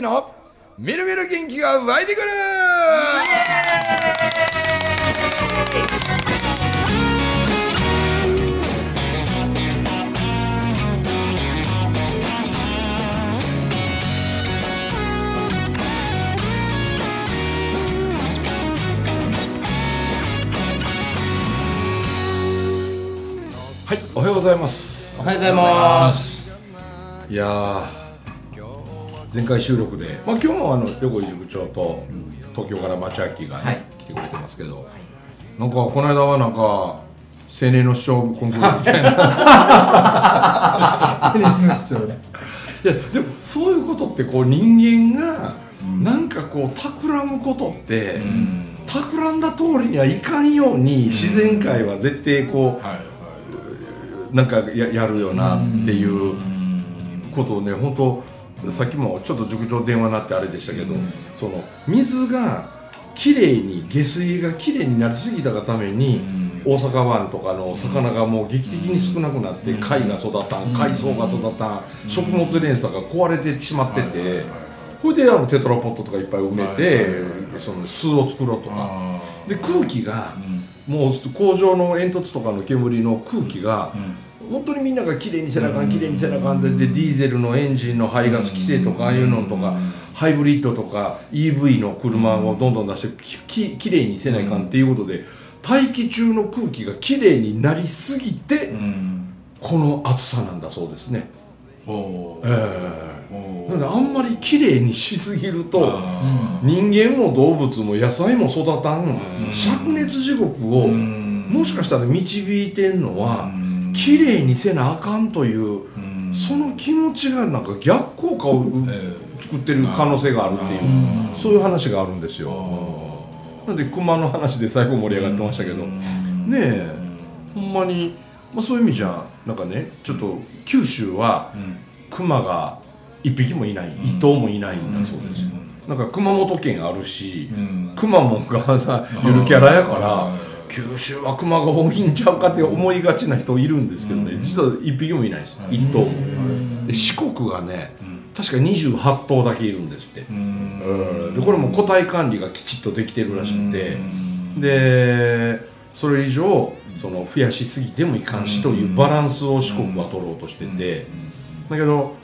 のみるみる元気が湧いてくる。はい、おはようございます。 おはようございます。 いやー、前回収録で、今日も横井塾長と東京から町明が、来てくれてますけど、なんかこの間はなんか青年の主張コンクールみたいな青年の主張ね。いやでもそういうことってこう人間がなんかこう企むことって、企んだ通りにはいかんように自然界は絶対こう、なんか やるよなっていうことをね、本当さっきもちょっと塾長電話になってあれでしたけど、その水がきれいに下水がきれいになりすぎたがために、大阪湾とかの魚がもう劇的に少なくなって、貝が育たん、海藻が育たん、食物連鎖が壊れてしまってて、それでテトラポットとかいっぱい埋めて、その巣を作ろうとかで、空気がもう工場の煙突とかの煙の空気が本当にみんながきれいにせなあかん、きれいにせなあかんで、ディーゼルのエンジンの排ガス規制とかああいうのとか、ハイブリッドとか EV の車をどんどん出してきれいにせないかんっていうことで、大気中の空気がきれいになりすぎて、この暑さなんだそうですね。なのであんまりきれいにしすぎると、人間も動物も野菜も育たん灼熱地獄をもしかしたら導いてんのは、きれいにせなあかんという、その気持ちがなんか逆効果を作ってる可能性があるっていう、そういう話があるんですよ。なので熊の話で最後盛り上がってましたけど、ねえ、ほんまに、そういう意味じゃなんかね、ちょっと九州は熊が一匹もいない、一頭もいないんだそうです。なんか熊本県あるし、くまモンがさゆるキャラやから、九州は熊が多いんちゃうかって思いがちな人いるんですけどね、実は一匹もいないです、一頭も。で四国がね、確か28頭だけいるんですって。でこれも個体管理がきちっとできてるらしくて、でそれ以上その増やしすぎてもいかんしというバランスを四国は取ろうとしてて、だけど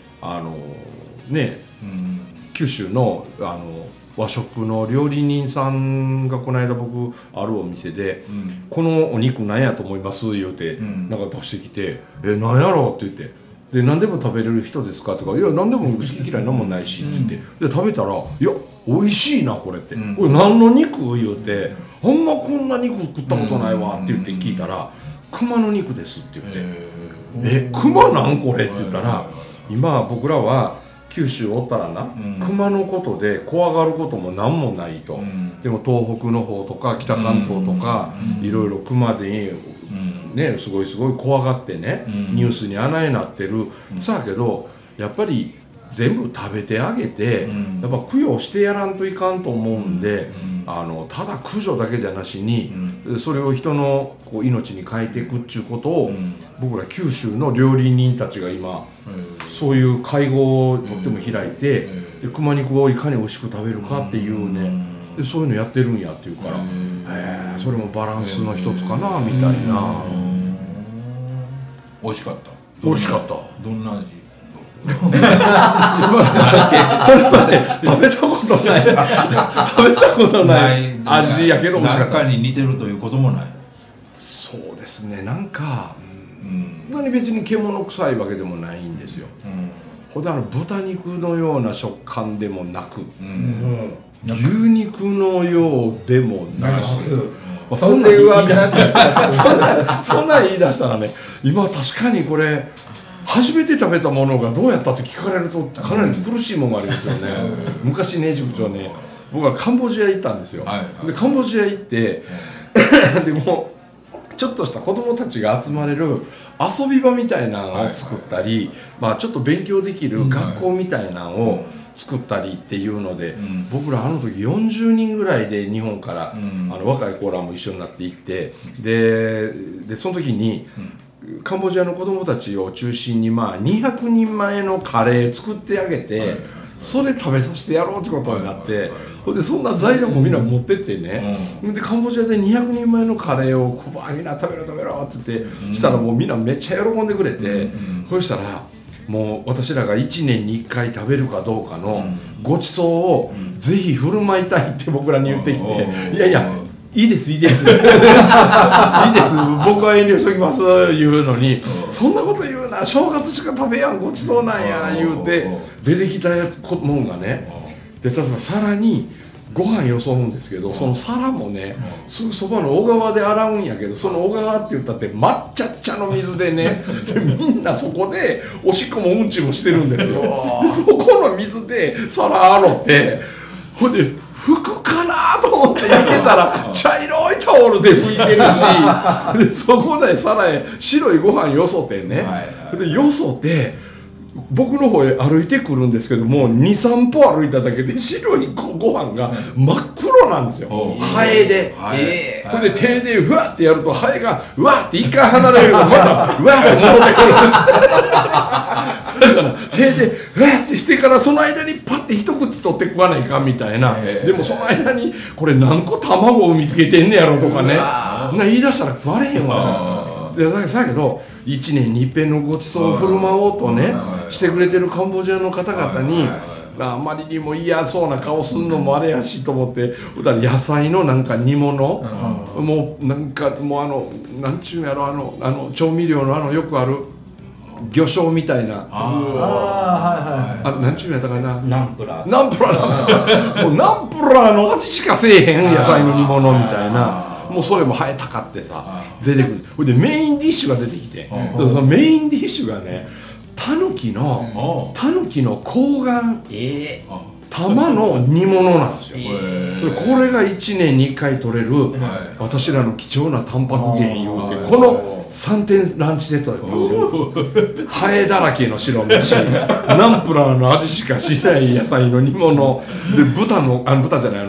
九州の和食の料理人さんがこの間僕あるお店で、このお肉何やと思います言うて、なんか出してきて、何やろうって言って、で何でも食べれる人ですかとか、いや何でも好き嫌いなんもないしって言って、で食べたら、いや美味しいなこれって、これ何の肉言うて、ほんまこんな肉食ったことないわって言って聞いたら、熊の肉ですって言って、熊なんこれって言ったら、今僕らは九州おったらな、熊のことで怖がることも何もないと、でも東北の方とか北関東とか、いろいろ熊でね、すごい怖がってね、ニュースにあないなってるさあけど、やっぱり全部食べてあげて、やっぱ供養してやらんといかんと思うんで、ただ駆除だけじゃなしに、それを人のこう命に変えていくっていうことを、僕ら九州の料理人たちが今、そういう会合をとっても開いて、で熊肉をいかに美味しく食べるかっていうね、でそういうのやってるんやっていうから、それもバランスの一つかなみたいな。 美味しかった。 美味しかった。 どんな味？ それまで食べたことない味やけど美味しかった。 中に似てるということもない。 そうですね、なんか何別に獣臭いわけでもないんですよ。ほんで豚肉のような食感でもなく、牛肉のようでもなく、そんなん言い出したらね、今確かにこれ初めて食べたものがどうやったって聞かれるとかなり苦しいものがありますよね。昔ね、塾長ね、僕はカンボジア行ったんですよ。でカンボジア行ってでもちょっとした子供たちが集まれる遊び場みたいなのを作ったり、ちょっと勉強できる学校みたいなのを作ったりっていうので、僕らあの時40人ぐらいで日本から、若い子らも一緒になって行って、でその時に、カンボジアの子供たちを中心に200人前のカレー作ってあげて、 それ食べさせてやろうってことになって、ほんでそんな材料もみんな持ってってね、でカンボジアで200人前のカレーをこばみんな食べろ食べろって言ってしたら、もうみんなめっちゃ喜んでくれて、そしたらもう私らが1年に1回食べるかどうかのごちそうをぜひ振る舞いたいって僕らに言ってきて、いやいやいいですいいですいいです、僕は遠慮しときます言うのに、そんなこと言うな、正月しか食べやんごちそうなんや言うて出てきたもんがね、で例えば皿にご飯よそううんですけど、その皿もねすぐそばの小川で洗うんやけど、その小川って言ったって抹茶っちゃの水でねでみんなそこでおしっこもうんちもしてるんですよ。でそこの水で皿洗って、ほんで拭くかなと思って見てたら茶色いタオルで拭いてるし、でそこで皿へ白いご飯よそってね、でよそって僕の方へ歩いてくるんですけども、 2,3 歩歩いただけで白いご飯が真っ黒なんですよ、ハエで。それで手でうわってやるとハエがうわって一回離れるとまたうわって戻ってくるんですだから手でうわってしてからその間にパッて一口取って食わないかんみたいな、でもその間にこれ何個卵を産みつけてんねやろとかね、言い出したら食われへんわと。だけど1年に一遍のごちそうを振る舞おうとねしてくれてるカンボジアの方々に、あまりにも嫌そうな顔すんのもあれやしと思って、だから野菜のなんか煮物、もうなんかもうなんちゅうんやろ、調味料のよくある魚醤みたいな、なんちゅうんやったかな、 ナンプラーもうナンプラーの味しかせえへん野菜の煮物みたいな、もうそれも生えたかってさ出てくる。ほいでメインディッシュが出てきて、そのメインディッシュがねタヌキの睾丸玉の煮物なんですよ。これが1年に1回取れる私らの貴重なタンパク源言うて、この3点ランチセットだったんですよ。ハエだらけの白飯、ナンプラーの味しかしない野菜の煮物で、豚じゃない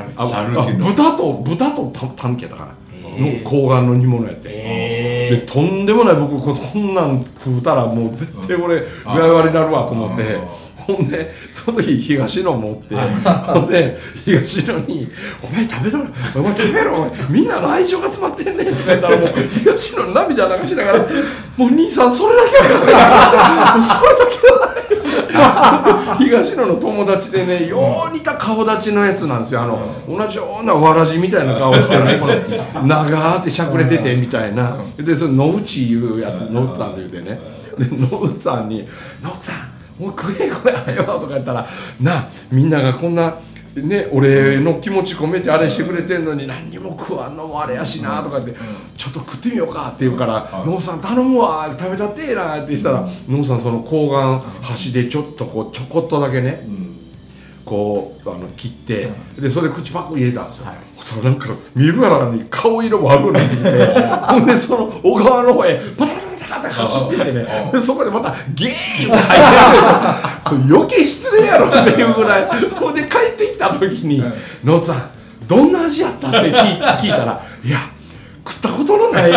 豚とタヌキやったかなの睾丸の煮物やって、でとんでもない、僕こんなん食うたらもう絶対俺具合悪になるわと思って、ほんでその時東野持って、ほんで東野に「お前食べろお前食べろお前みんなの愛情が詰まってんねん」とか言ったら、もう東野涙流しながら「もう兄さんそれだけはもうそれだけは東野の友達でね、よう似た顔立ちのやつなんですよ。同じようなわらじみたいな顔してね、長ーってしゃくれててみたいな。でその野内いうやつ、野内さんって言うてね、で野内さんに「野内さんもう食えこれはよ」とか言ったら「なみんながこんなね俺の気持ち込めてあれしてくれてんのに何にも食わんのもあれやしな」とか言って「ちょっと食ってみようか」って言うから「野さん頼むわ食べたってええな」って言ったら、野さんその睾丸端でちょっとこうちょこっとだけねこう切って、でそれ口パッと入れたんですよ。なんか見るからに顔色悪くなってきて、ほんでその小川の方へパタパタって走っててね、でそこでまたゲーンって入ってるんですよ。それ余計失礼やろっていうぐらい。ほんで帰ってきた時に「野津さんどんな味やった?」って聞いたら「いや食ったことのない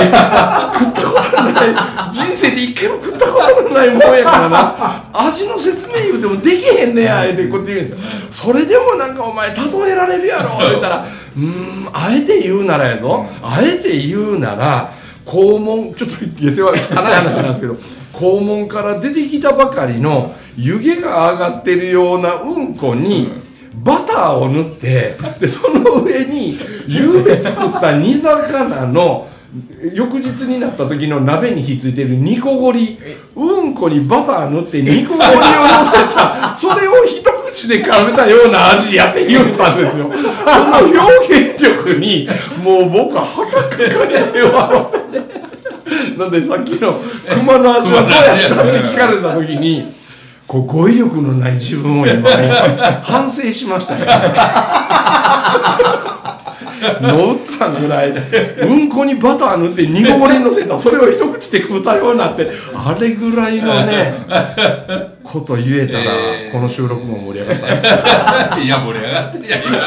人生で一回も食ったことのないもんやからな、味の説明言うてもできへんねや」ってこうやって言うんですよ。それでもなんかお前例えられるやろって言ったらあえて言うならやぞ、あえて言うなら肛門、ちょっと下世話汚い話なんですけど、肛門から出てきたばかりの湯気が上がってるようなうんこにバターを塗って、でその上にゆうべ作った煮魚の翌日になった時の鍋にひっついてる煮こごり、うんこにバター塗って煮こごりをのせたそれを一口で絡めたような味やって言ったんですよ。その表現力にもう僕は腹抱えて笑ってね。なんでさっきの熊の味はどうやったって聞かれた時にこう語彙力のない自分を今反省しましたよ。野内さんぐらいうんこにバター塗って煮こごりにのせたそれを一口で食うたようになって、あれぐらいのねこと言えたら、この収録も盛り上がったんです。 いや盛り上がってるやんね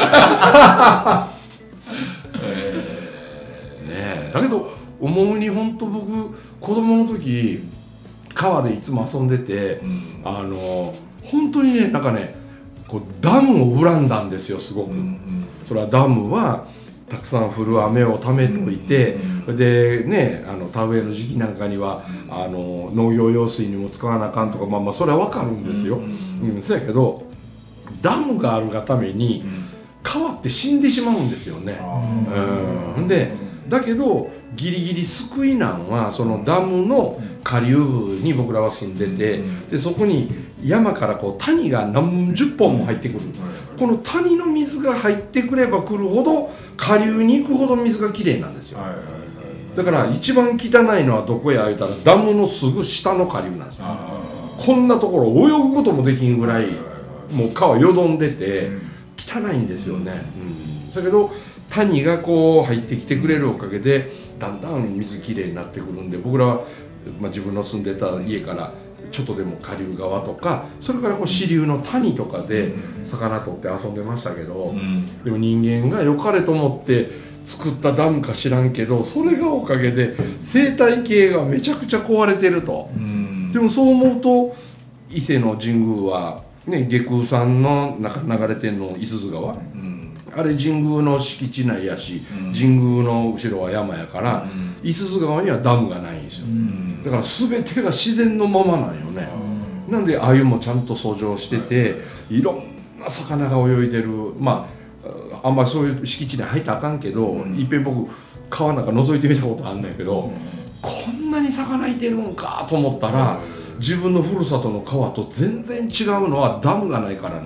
え、だけど思うに本当僕子供の時川でいつも遊んでて、本当にねなんかねこうダムを恨んだんですよすごく。それはダムはたくさん降る雨をためておいて、でね田植えの時期なんかには農業用水にも使わなあかんとか、まあそれは分かるんですよ。そうやけどダムがあるがために川って死んでしまうんですよね。でだけどギリギリ救いなんはそのダムの下流部に僕らは住んでて、でそこに山からこう谷が何十本も入ってくる。この谷の水が入ってくればくるほど下流に行くほど水がきれいなんですよ。だから一番汚いのはどこや言うたらダムのすぐ下の下流なんですよ。こんなところ泳ぐこともできんぐらいもう川よどんでて汚いんですよね。だけど谷がこう入ってきてくれるおかげでだんだん水きれいになってくるんで、僕らは、自分の住んでた家からちょっとでも下流側とかそれからこう支流の谷とかで魚取って遊んでましたけど、でも人間が良かれと思って作ったダムか知らんけどそれがおかげで生態系がめちゃくちゃ壊れてると。でもそう思うと伊勢の神宮はね、下空山の中流れてんの五十鈴川、あれ神宮の敷地内やし、神宮の後ろは山やから、五十鈴川にはダムがないんですよ。だから全てが自然のままなんよね。なんで鮎もちゃんと遡上してて、いろんな魚が泳いでる。あんまりそういう敷地内入ったらあかんけど、いっぺん僕川なんか覗いてみたことあんねんけど、こんなに魚いてるんかと思ったら、自分のふるさとの川と全然違うのはダムがないからない。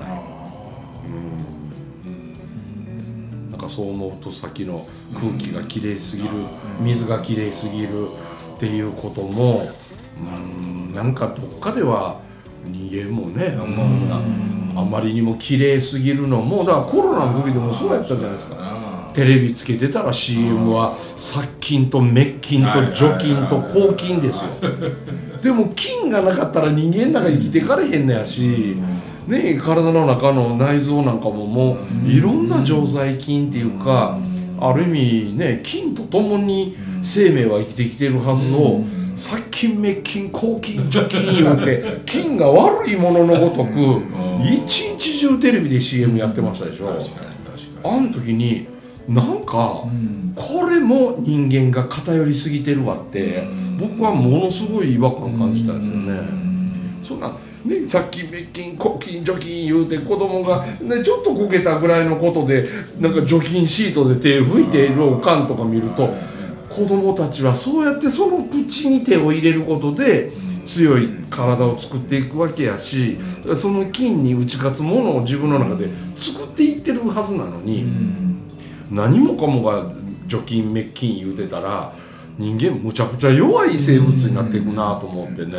なんかそう思うとさっきの空気がきれいすぎる、水がきれいすぎるっていうことも、なんかどっかでは人間もね、あまりにもきれいすぎるのも、だからコロナの時でもそうやったじゃないですか。テレビつけてたら CM は殺菌と滅菌と除菌と抗菌ですよ。でも菌がなかったら人間なんか生きてかれへんのやし、ね、体の中の内臓なんかももういろんな常在菌っていうか、ある意味ね、菌とともに生命は生きてきてるはずを、殺菌滅菌抗菌除菌言うて菌が悪いもののごとく一日中テレビで CM やってましたでしょ。あの時になんか、これも人間が偏りすぎてるわって、僕はものすごい違和感感じたんですよね。そんなね、殺菌滅菌抗菌除菌言うて子供が、ね、ちょっとこけたぐらいのことでなんか除菌シートで手拭いているおかんとか見ると、子供たちはそうやってその口に手を入れることで強い体を作っていくわけやし、その菌に打ち勝つものを自分の中で作っていってるはずなのに、何もかもが除菌滅菌言うてたら人間むちゃくちゃ弱い生物になっていくなと思ってね。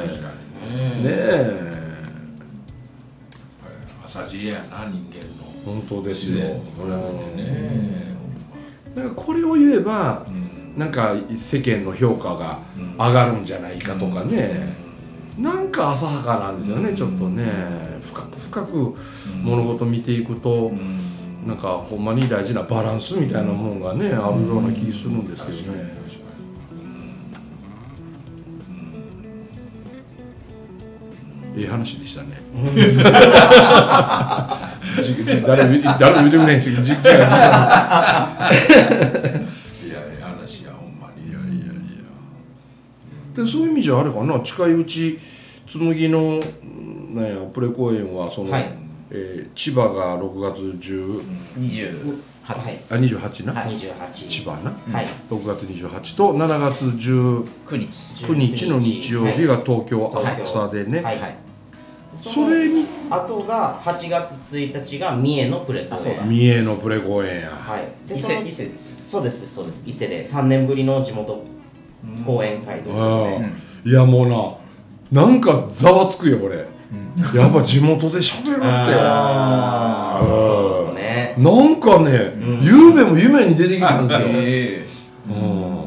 浅知恵やな、人間の本当ですよ。 自然に比べてね。 だからこれを言えば、なんか世間の評価が上がるんじゃないかとかね、なんか浅はかなんですよね。ちょっとね、深く深く物事見ていくと、なんかほんまに大事なバランスみたいなものがね、あるような気するんですけどね。いい話でしたね。誰も言ってくれへんし、いや、いい話や、ほんまに。 で、そういう意味じゃあれかな、近いうち紬のなんやプレ公演はその、千葉が6月28な、千葉な、6月28と7月19日の日曜日が東京浅草でね。それにあとが8月1日が三重のプレ公演。 三重のプレ公演や。 伊勢です。そうです。伊勢で3年ぶりの地元公演会ということで。 いやもうなんかざわつくよこれ。やっぱ地元で喋るって。 そうですね。 なんかね、ゆうべも夢に出てきたんですよ。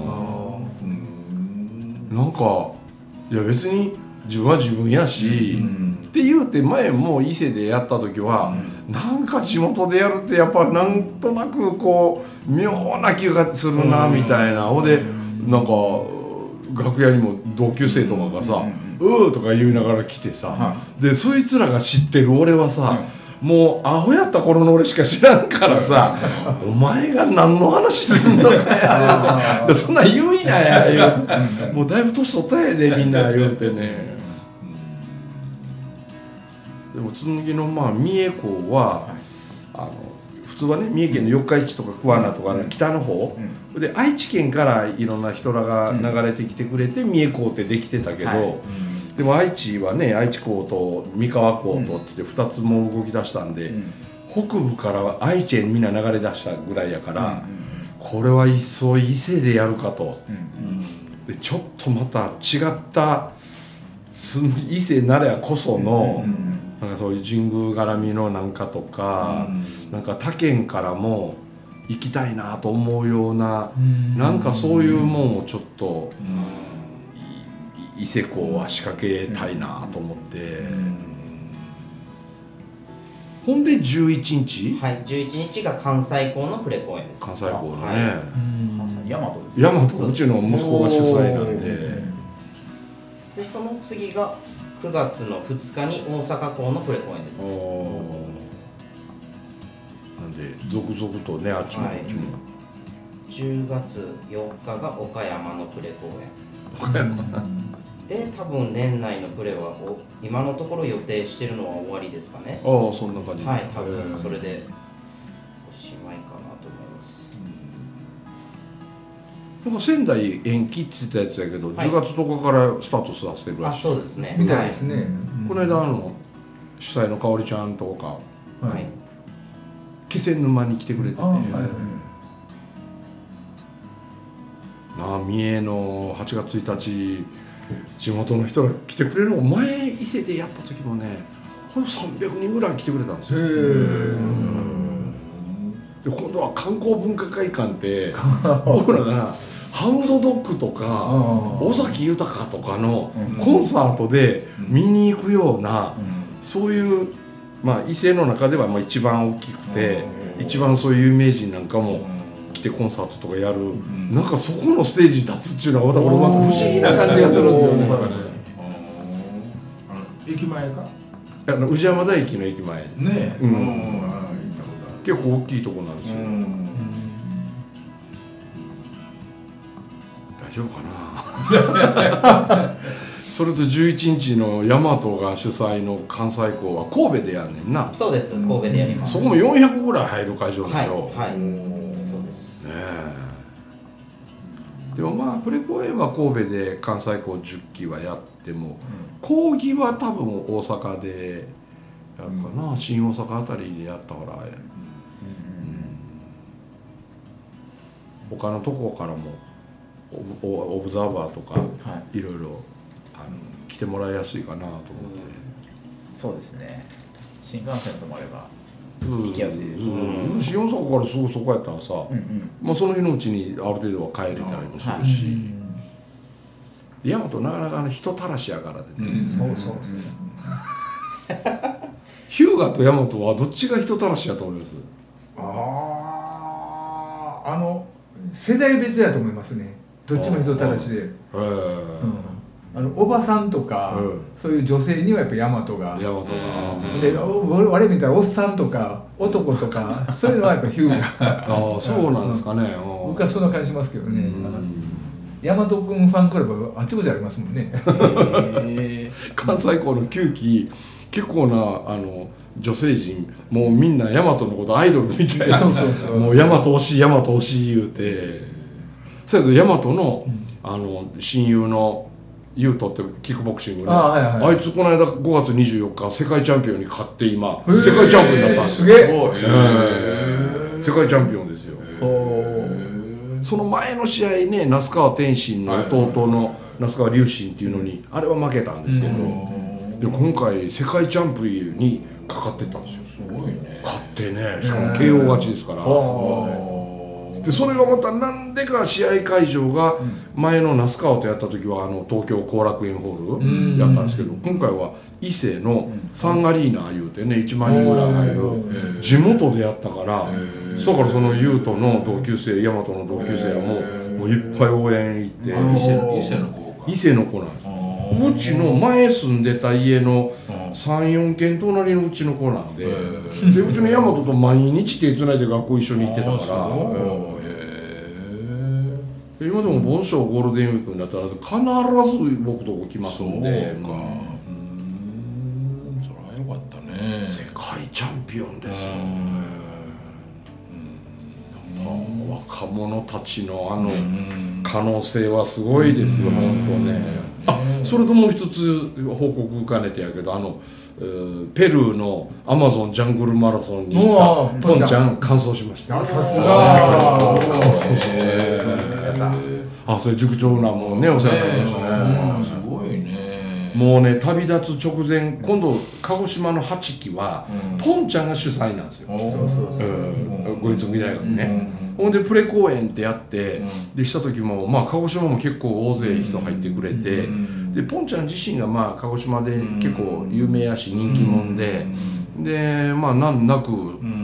なんかいや別に自分は自分やし、って言うて前も伊勢でやった時は、なんか地元でやるってやっぱなんとなくこう妙な気がするなみたいな。ほんでなんか楽屋にも同級生とかがさ「うー」とか言いながら来てさ、でそいつらが知ってる俺はさ、 もうアホやった頃の俺しか知らんからさお前が何の話すんのかやってそんなん言いなや言うてもうだいぶ年取ったやでみんな言うてね。でも紬の三重港は、普通はね三重県の四日市とか桑名とか、北の方、で愛知県からいろんな人らが流れてきてくれて、三重港ってできてたけど、でも愛知はね愛知港と三河港とって2つも動き出したんで、北部からは愛知へみんな流れ出したぐらいやから、これはいっそ伊勢でやるかと、でちょっとまた違った伊勢ならこその、なんかそういう神宮絡みのなんかとか、なんか他県からも行きたいなと思うような、なんかそういうもんをちょっと、伊勢港は仕掛けたいなと思って、ほんで11日、 はい、11日が関西港のプレ公演です。 関西港のね、 大和です大和、うちの息子が主催なんで、 でその次が9月の2日に大阪港のプレ公演です。 なんで続々とねあっちもこっちも、 10月4日が岡山のプレ公演で、多分年内のプレは今のところ予定してるのは終わりですかね。 ああ、そんな感じ。 はい、多分それでおしまいかなと思います。 でも仙台延期って言ってたやつやけど、10月10日からスタートさせてるらしい。 あ、そうですね。 みたいですね。 この間主催のかおりちゃんとか、気仙沼に来てくれてて、三重の8月1日地元の人が来てくれるのを前伊勢でやった時もね、ほんと300人ぐらい来てくれたんですよ。で今度は観光文化会館って僕らがハウンドドッグとか尾崎豊とかのコンサートで見に行くような、そういう伊勢の中では一番大きくて一番そういう有名人なんかも来てコンサートとかやる、なんかそこのステージ立つっていうのはまた不思議な感じがするんですよね。 駅前か宇治山田駅の駅前ね、結構大きいとこなんですよ。大丈夫かなそれと11日の大和が主催の関西港は神戸でやんねんな。 そうです、神戸でやります。 そこも400ぐらい入る会場だけど、 はい、そうですね。でもプレ公演は神戸で関西港10期はやっても、講義は多分大阪でやるかな、新大阪あたりでやったから、他のとこからもオブザーバーとかいろいろ来てもらいやすいかなと思って。 そうですね、新幹線ともあれば行きやすいです。 新大阪からすぐそこやったらさ、その日のうちにある程度は帰れたりもするし、大和なかなか人たらしやからでね。日向と大和はどっちが人たらしやと思います？ 世代別だと思いますね。どっちも人たらしで、おばさんとか、そういう女性にはやっぱ大和が、で我々見たらおっさんとか男とかそういうのはやっぱ日向そうなんですかね。 僕はそんな感じしますけどね。大和君ファンクラブあっちこちありますもんね。 関西港の9期結構な女性陣もうみんな大和のことアイドルみたいな、もう大和推し大和推し言うて、それと大和の親友のユートってキックボクシングのあいつこの間5月24日世界チャンピオンに勝って今世界チャンピオンになったんですよ。 すげえ。 世界チャンピオンですよ。その前の試合ね、那須川天心の弟の那須川龍心っていうのにあれは負けたんですけど、で今回世界チャンピオンにかかってったんですよ。 すごいね。 勝ってね、しかも KO 勝ちですから。でそれがまたなんでか試合会場が前の那須川とやった時は東京後楽園ホールやったんですけど、今回は伊勢のサンアリーナいうてね1万人ぐらい入る地元でやったから、だからその優斗の同級生大和の同級生はもういっぱい応援行って、 伊勢の子か。 伊勢の子なんです。うちの前住んでた家の 3、4軒隣のうちの子なんで、でうちの大和と毎日手つないで学校一緒に行ってたから、今でも盆栽ゴールデンウィークになったら必ず僕とこ来ますんで。 そうか、それはよかったね。 世界チャンピオンですよ。若者たちの可能性はすごいですよ、本当ね。あ、それともう一つ報告兼ねてやけど、ペルーのアマゾンジャングルマラソンに行ったポンちゃん完走しました。 さすが完走しました。あ、それ塾長なもんね、お世話になりましたね。 すごいね。 もうね、旅立つ直前、今度鹿児島の8期はポンちゃんが主催なんですよ。ご一族大学ね。ほんでプレ公演ってやってでした時も、まあ鹿児島も結構大勢人入ってくれて、でポンちゃん自身がまあ鹿児島で結構有名やし人気者で、でまあ難なく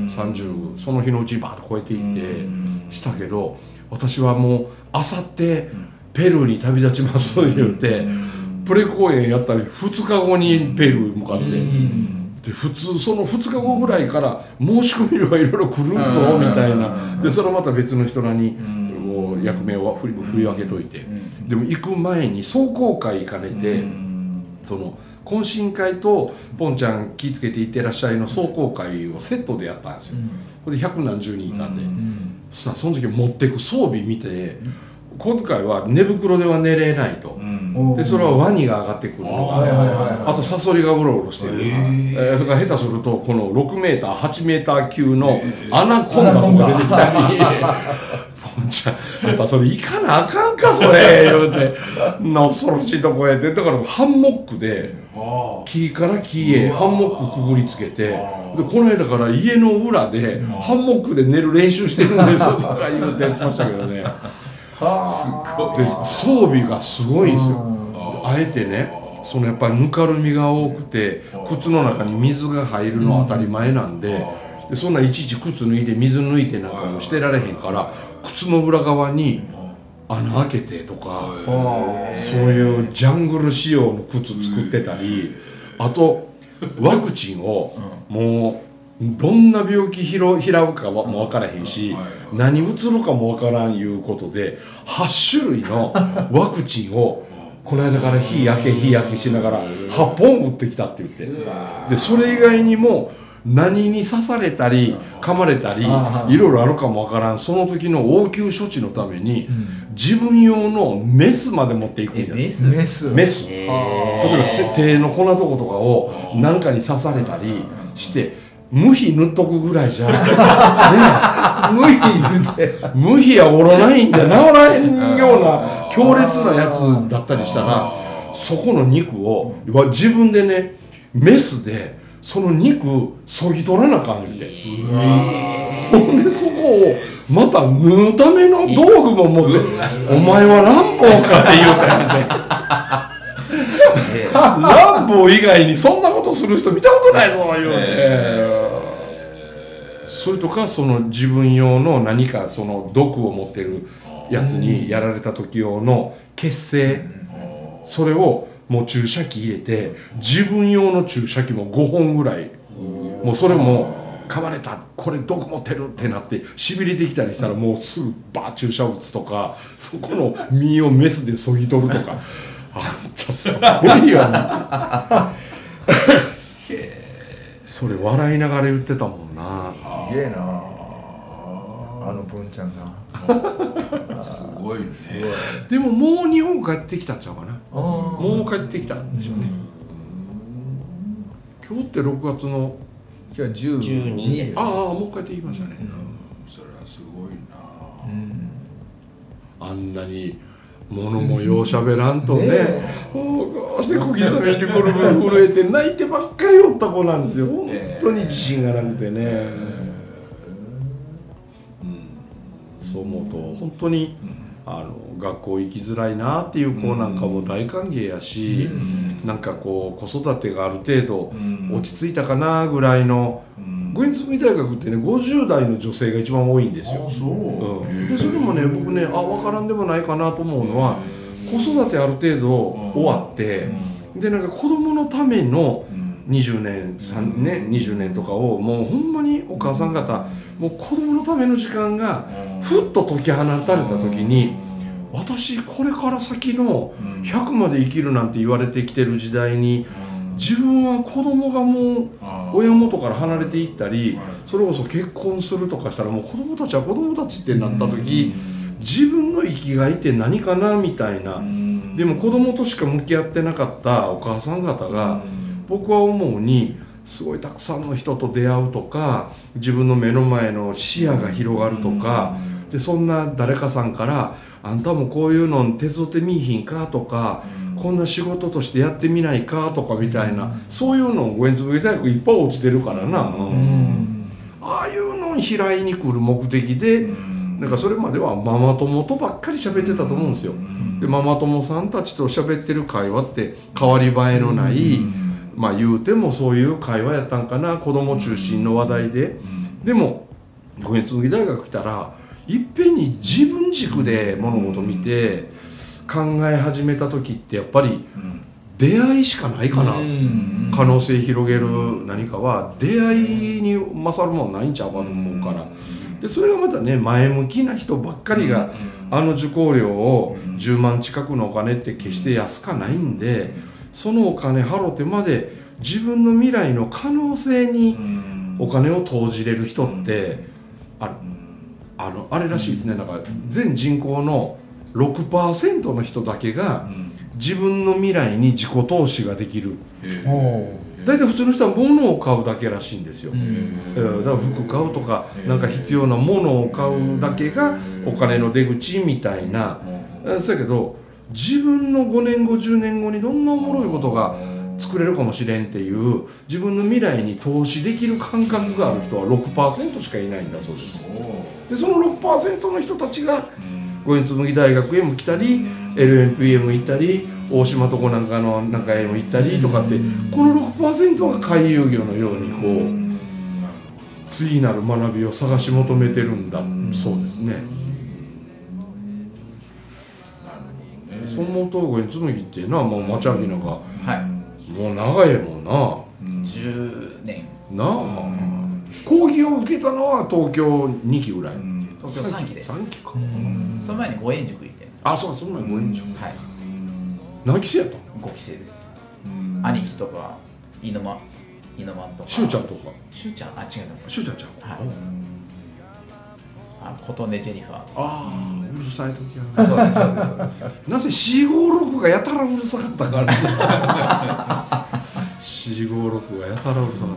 30その日のうちバーッと超えていってしたけど、私はもうあさってペルーに旅立ちますと言うて、プレ公演やったり2日後にペルー向かって、で普通その2日後ぐらいから申し込みはいろいろ来るぞみたいな、でそれまた別の人らにもう役名を振り分けといて、でも行く前に壮行会兼ねて、その懇親会とポンちゃん気ぃつけて行ってらっしゃいの壮行会をセットでやったんですよ。これで百何十人いたんで、その時持ってく装備見て、今回は寝袋では寝れないと、でそれはワニが上がってくるとか、あとサソリがうろうろしてる、それから下手するとこの6メーター8メーター級のアナコンダとか出てきたりポンちゃんやっぱそれ行かなあかんかそれ言うて恐ろしいとこへで、だからハンモックで木から木へハンモックくぐりつけて、でこの間から家の裏でハンモックで寝る練習してるんですよとか言うてましたけどね。 すごい。 で装備がすごいんですよ。あえてね、そのやっぱりぬかるみが多くて靴の中に水が入るのは当たり前なんで、でそんないちいち靴脱いで水抜いてなんかもしてられへんから、靴の裏側に穴開けてとか、そういうジャングル仕様の靴作ってたり、あとワクチンをもうどんな病気拾うかも分からへんし、何うつるかも分からんいうことで8種類のワクチンをこの間から日焼けしながら8本打ってきたって言って、でそれ以外にも何に刺されたり噛まれたりいろいろあるかも分からん、その時の応急処置のために自分用のメスまで持っていくんだよ。メス例えば手の粉とことかを何かに刺されたりして無比塗っとくぐらいじゃね無比やおろないんで治らへんような強烈なやつだったりしたら、そこの肉を自分でねメスでその肉そぎ取らなあかんみたいな、ほんでそこをまた縫うための道具も持ってお前はランボーかって言うたやんねランボー以外にそんなことする人見たことないぞ言うて、それとかその自分用の何かその毒を持ってるやつにやられた時用の血清、それをもう注射器入れて自分用の注射器も5本ぐらい、もうそれも噛まれたこれ毒持ってるってなってしびれてきたりしたらもうすぐバー注射打つとか、そこの身をメスでそぎ取るとかあんたすごいよなそれ笑いながら言ってたもんな。 すげえなあのポンちゃんがすごいね。 でももう日本帰ってきたんちゃうかな。もう帰ってきたんでしょうね。今日って6月の今日は 12です。 ああもう帰ってきましたね。 それはすごいな。 あんなに物もようしゃべらんとね、こうして小刻みにブルブル震えて泣いてばっかりおった子なんですよ。本当に自信がなくてね、そう思うと本当に学校行きづらいなっていう子なんかも大歓迎やし、なんかこう子育てがある程度落ち着いたかなぐらいの、ゴインズミ大学ってね50代の女性が一番多いんですよ。でそれもね僕ね分からんでもないかなと思うのは、子育てある程度終わって、でなんか子供のための 20年20年とかをもうほんまにお母さん方もう子供のための時間がふっと解き放たれた時に、私これから先の100まで生きるなんて言われてきてる時代に、自分は子供がもう親元から離れていったり、それこそ結婚するとかしたらもう子供たちは子供たちってなった時、自分の生きがいって何かなみたいな。でも子供としか向き合ってなかったお母さん方が、僕は思うにすごいたくさんの人と出会うとか、自分の目の前の視野が広がるとか、でそんな誰かさんからあんたもこういうの手伝ってみいひんかとか、こんな仕事としてやってみないかとかみたいな、そういうのを五円紬大学いっぱい落ちてるからな、ああいうのに開いに来る目的で、なんかそれまではママ友とばっかり喋ってたと思うんですよ。でママ友さんたちと喋ってる会話って変わり映えのない、まあ言うてもそういう会話やったんかな、子供中心の話題で。でも五円紬大学来たらいっぺんに自分軸で物事を見て考え始めた時ってやっぱり出会いしかないかな、可能性広げる何かは出会いに勝るもんないんちゃうかと思うから。でそれがまたね、前向きな人ばっかりがあの受講料を10万近くのお金って決して安かないんで、そのお金払ってまで自分の未来の可能性にお金を投じれる人ってあれらしいですね。なんか全人口の 6% の人だけが自分の未来に自己投資ができる。大体普通の人は物を買うだけらしいんですよ。だから服買うとかなんか必要なものを買うだけがお金の出口みたいな。だけど自分の5年後10年後にどんなおもろいことが作れるかもしれんっていう自分の未来に投資できる感覚がある人は 6% しかいないんだそうです。でその 6% の人たちが五円紬大学へも来たり LNP へも行ったり大島とこなんかの中へも行ったりとかって、この 6% が回遊魚のようにこう次なる学びを探し求めてるんだそうですね。そう思うと五円紬っていうのはもう町明なんか、もう長いもんな、 10年なあ、講義を受けたのは東京2期ぐらい、 東京3期です。 3期か、 その前に五円塾行って。 あ、そうか、その前五円塾、 はい、 何期生やったの 5期生です。兄貴とか猪間とかしゅうちゃんとか。 しゅうちゃん、あ、違います。 しゅうちゃんちゃん、 はい、琴音ジェニファー。 ああ、うるさい時はそうですそうですそうです。 なぜ456がやたらうるさかったから456がやたらうるさかった。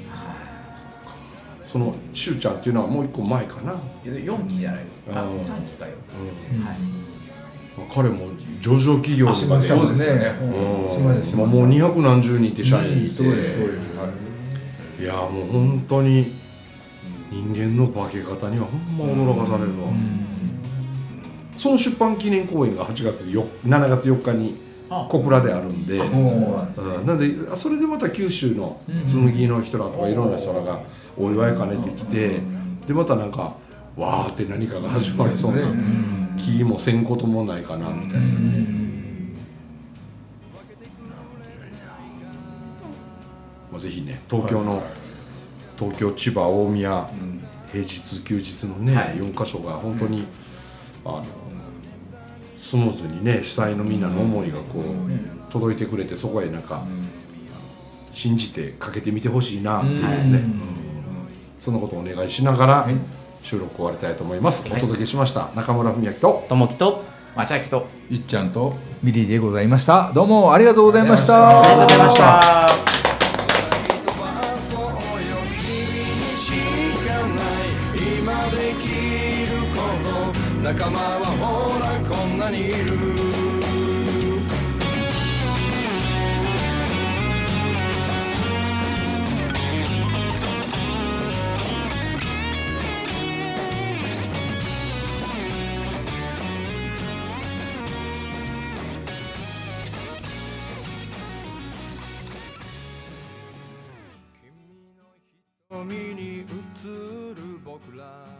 そのしゅうちゃんっていうのはもう一個前かな。 4期じゃない、3期かよ。はい。 彼も上場企業とかで、 そうですね。 もう200何十人って社員いて、 そうですそうです。 いやもう本当に人間の化け方にはほんま驚かされるわ。その出版記念公演が7月4日に小倉であるんで、なんでそれでまた九州の紬の人らとかいろんな人らがお祝い兼ねてきて、でまたなんかわーって何かが始まりそうな気もせんこともないかなみたいな。ぜひね、東京、千葉、大宮、平日休日のね、4カ所が本当にスムーズにね、主催のみんなの思いがこう届いてくれて、そこへなんか信じてかけてみてほしいなっていうね、そのことをお願いしながら収録終わりたいと思います。お届けしました中村文明とともきと町明といっちゃんとミリーでございました。どうもありがとうございました。 ありがとうございました。 仲間はほらこんなにいる。君の瞳に映る僕ら